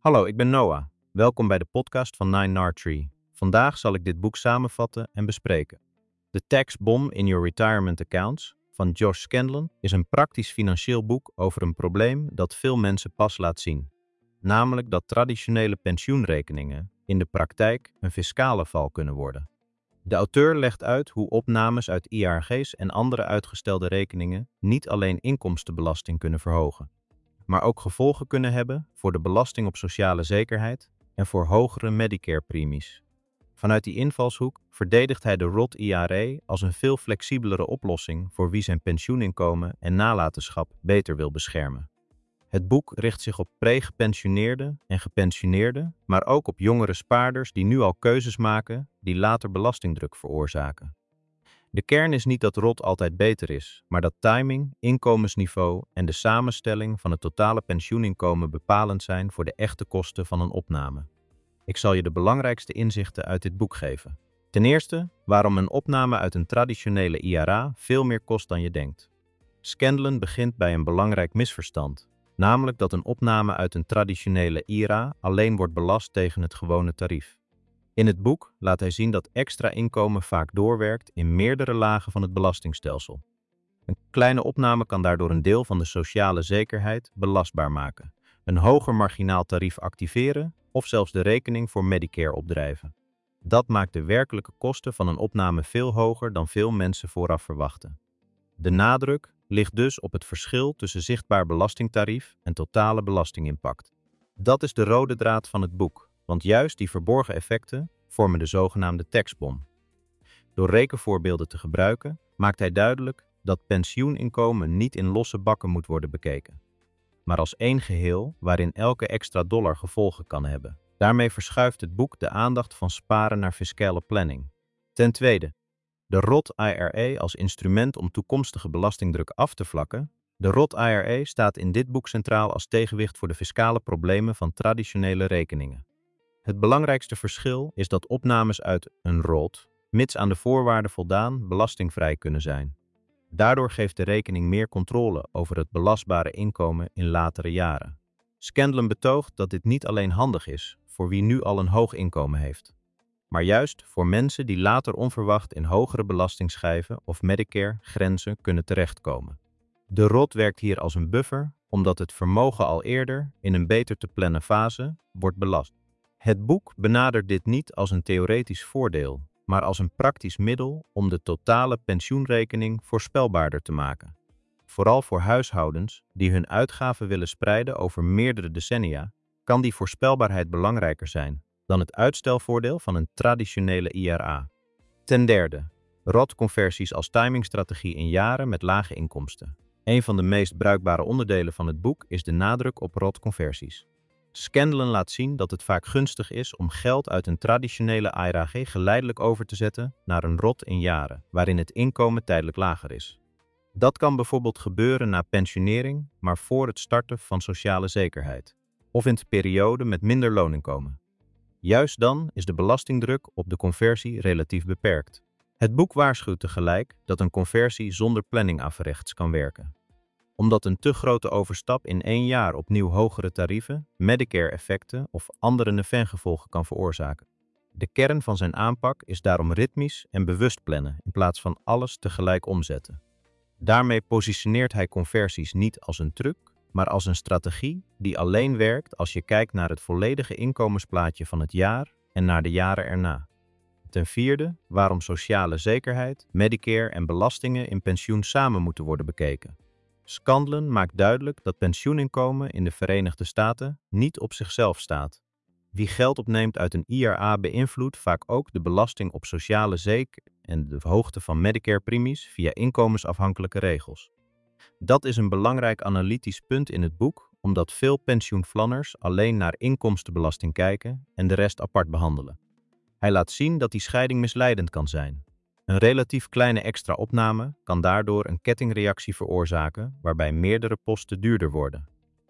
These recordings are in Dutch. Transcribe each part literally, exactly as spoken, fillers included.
Hallo, ik ben Noah. Welkom bij de podcast van Nine Nard Tree. Vandaag zal ik dit boek samenvatten en bespreken. The Tax Bomb in Your Retirement Accounts van Josh Scanlon is een praktisch financieel boek over een probleem dat veel mensen pas laat zien. Namelijk dat traditionele pensioenrekeningen in de praktijk een fiscale val kunnen worden. De auteur legt uit hoe opnames uit I R G's en andere uitgestelde rekeningen niet alleen inkomstenbelasting kunnen verhogen, maar ook gevolgen kunnen hebben voor de belasting op sociale zekerheid en voor hogere Medicare-premies. Vanuit die invalshoek verdedigt hij de Roth I R A als een veel flexibelere oplossing voor wie zijn pensioeninkomen en nalatenschap beter wil beschermen. Het boek richt zich op pre-gepensioneerden en gepensioneerden, maar ook op jongere spaarders die nu al keuzes maken die later belastingdruk veroorzaken. De kern is niet dat Roth altijd beter is, maar dat timing, inkomensniveau en de samenstelling van het totale pensioeninkomen bepalend zijn voor de echte kosten van een opname. Ik zal je de belangrijkste inzichten uit dit boek geven. Ten eerste, waarom een opname uit een traditionele I R A veel meer kost dan je denkt. Scanlon begint bij een belangrijk misverstand, namelijk dat een opname uit een traditionele I R A alleen wordt belast tegen het gewone tarief. In het boek laat hij zien dat extra inkomen vaak doorwerkt in meerdere lagen van het belastingstelsel. Een kleine opname kan daardoor een deel van de sociale zekerheid belastbaar maken, een hoger marginaal tarief activeren of zelfs de rekening voor Medicare opdrijven. Dat maakt de werkelijke kosten van een opname veel hoger dan veel mensen vooraf verwachten. De nadruk ligt dus op het verschil tussen zichtbaar belastingtarief en totale belastingimpact. Dat is de rode draad van het boek. Want juist die verborgen effecten vormen de zogenaamde taxbom. Door rekenvoorbeelden te gebruiken, maakt hij duidelijk dat pensioeninkomen niet in losse bakken moet worden bekeken, maar als één geheel waarin elke extra dollar gevolgen kan hebben. Daarmee verschuift het boek de aandacht van sparen naar fiscale planning. Ten tweede, de Roth I R A als instrument om toekomstige belastingdruk af te vlakken. De Roth I R A staat in dit boek centraal als tegenwicht voor de fiscale problemen van traditionele rekeningen. Het belangrijkste verschil is dat opnames uit een Roth, mits aan de voorwaarden voldaan, belastingvrij kunnen zijn. Daardoor geeft de rekening meer controle over het belastbare inkomen in latere jaren. Scanlon betoogt dat dit niet alleen handig is voor wie nu al een hoog inkomen heeft, maar juist voor mensen die later onverwacht in hogere belastingschijven of Medicare-grenzen kunnen terechtkomen. De Roth werkt hier als een buffer, omdat het vermogen al eerder, in een beter te plannen fase, wordt belast. Het boek benadert dit niet als een theoretisch voordeel, maar als een praktisch middel om de totale pensioenrekening voorspelbaarder te maken. Vooral voor huishoudens die hun uitgaven willen spreiden over meerdere decennia, kan die voorspelbaarheid belangrijker zijn dan het uitstelvoordeel van een traditionele I R A. Ten derde, Roth-conversies als timingstrategie in jaren met lage inkomsten. Een van de meest bruikbare onderdelen van het boek is de nadruk op Roth-conversies. Scanlon laat zien dat het vaak gunstig is om geld uit een traditionele I R G geleidelijk over te zetten naar een Roth in jaren, waarin het inkomen tijdelijk lager is. Dat kan bijvoorbeeld gebeuren na pensionering, maar voor het starten van sociale zekerheid, of in de periode met minder looninkomen. Juist dan is de belastingdruk op de conversie relatief beperkt. Het boek waarschuwt tegelijk dat een conversie zonder planning averechts kan werken, omdat een te grote overstap in één jaar opnieuw hogere tarieven, Medicare-effecten of andere nevengevolgen kan veroorzaken. De kern van zijn aanpak is daarom ritmisch en bewust plannen in plaats van alles tegelijk omzetten. Daarmee positioneert hij conversies niet als een truc, maar als een strategie die alleen werkt als je kijkt naar het volledige inkomensplaatje van het jaar en naar de jaren erna. Ten vierde, waarom sociale zekerheid, Medicare en belastingen in pensioen samen moeten worden bekeken. Scanlon maakt duidelijk dat pensioeninkomen in de Verenigde Staten niet op zichzelf staat. Wie geld opneemt uit een I R A beïnvloedt vaak ook de belasting op sociale zekerheid en de hoogte van Medicare-premies via inkomensafhankelijke regels. Dat is een belangrijk analytisch punt in het boek, omdat veel pensioenplanners alleen naar inkomstenbelasting kijken en de rest apart behandelen. Hij laat zien dat die scheiding misleidend kan zijn. Een relatief kleine extra opname kan daardoor een kettingreactie veroorzaken waarbij meerdere posten duurder worden.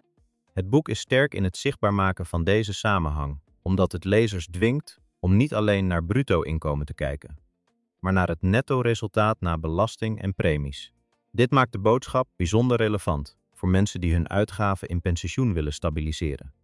Het boek is sterk in het zichtbaar maken van deze samenhang, omdat het lezers dwingt om niet alleen naar bruto inkomen te kijken, maar naar het netto-resultaat na belasting en premies. Dit maakt de boodschap bijzonder relevant voor mensen die hun uitgaven in pensioen willen stabiliseren.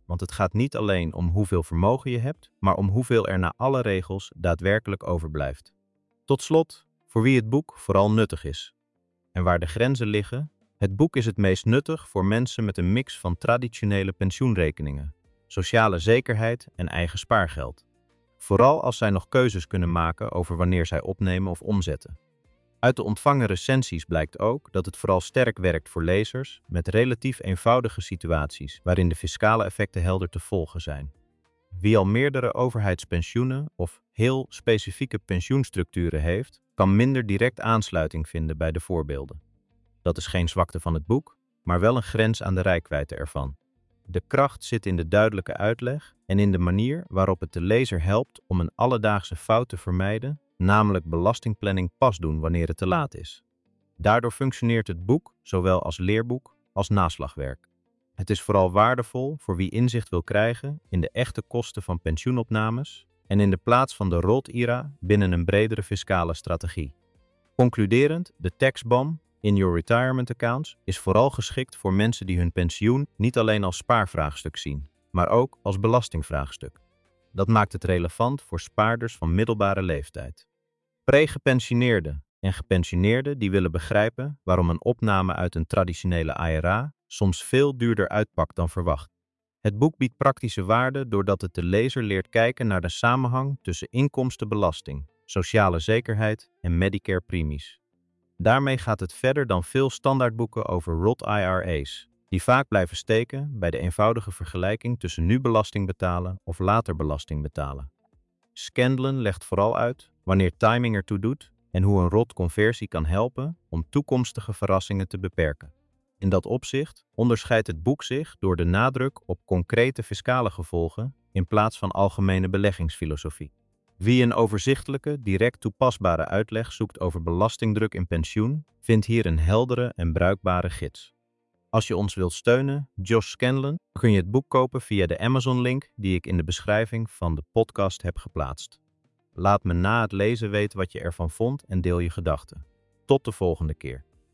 want het gaat niet alleen om hoeveel vermogen je hebt, maar om hoeveel er na alle regels daadwerkelijk overblijft. Tot slot, voor wie het boek vooral nuttig is. En waar de grenzen liggen, het boek is het meest nuttig voor mensen met een mix van traditionele pensioenrekeningen, sociale zekerheid en eigen spaargeld. Vooral als zij nog keuzes kunnen maken over wanneer zij opnemen of omzetten. Uit de ontvangen recensies blijkt ook dat het vooral sterk werkt voor lezers met relatief eenvoudige situaties waarin de fiscale effecten helder te volgen zijn. Wie al meerdere overheidspensioenen of heel specifieke pensioenstructuren heeft, kan minder direct aansluiting vinden bij de voorbeelden. Dat is geen zwakte van het boek, maar wel een grens aan de reikwijdte ervan. De kracht zit in de duidelijke uitleg en in de manier waarop het de lezer helpt om een alledaagse fout te vermijden, namelijk belastingplanning pas doen wanneer het te laat is. Daardoor functioneert het boek zowel als leerboek als naslagwerk. Het is vooral waardevol voor wie inzicht wil krijgen in de echte kosten van pensioenopnames en in de plaats van de Roth-I R A binnen een bredere fiscale strategie. Concluderend, de tax bomb in your retirement accounts is vooral geschikt voor mensen die hun pensioen niet alleen als spaarvraagstuk zien, maar ook als belastingvraagstuk. Dat maakt het relevant voor spaarders van middelbare leeftijd. Pre-gepensioneerden en gepensioneerden die willen begrijpen waarom een opname uit een traditionele I R A soms veel duurder uitpakt dan verwacht. Het boek biedt praktische waarde doordat het de lezer leert kijken naar de samenhang tussen inkomstenbelasting, sociale zekerheid en Medicare-premies. Daarmee gaat het verder dan veel standaardboeken over Roth I R A's, die vaak blijven steken bij de eenvoudige vergelijking tussen nu belasting betalen of later belasting betalen. Scanlon legt vooral uit wanneer timing ertoe doet en hoe een Roth-conversie kan helpen om toekomstige verrassingen te beperken. In dat opzicht onderscheidt het boek zich door de nadruk op concrete fiscale gevolgen in plaats van algemene beleggingsfilosofie. Wie een overzichtelijke, direct toepasbare uitleg zoekt over belastingdruk in pensioen, vindt hier een heldere en bruikbare gids. Als je ons wilt steunen, Josh Scanlon, kun je het boek kopen via de Amazon-link die ik in de beschrijving van de podcast heb geplaatst. Laat me na het lezen weten wat je ervan vond en deel je gedachten. Tot de volgende keer.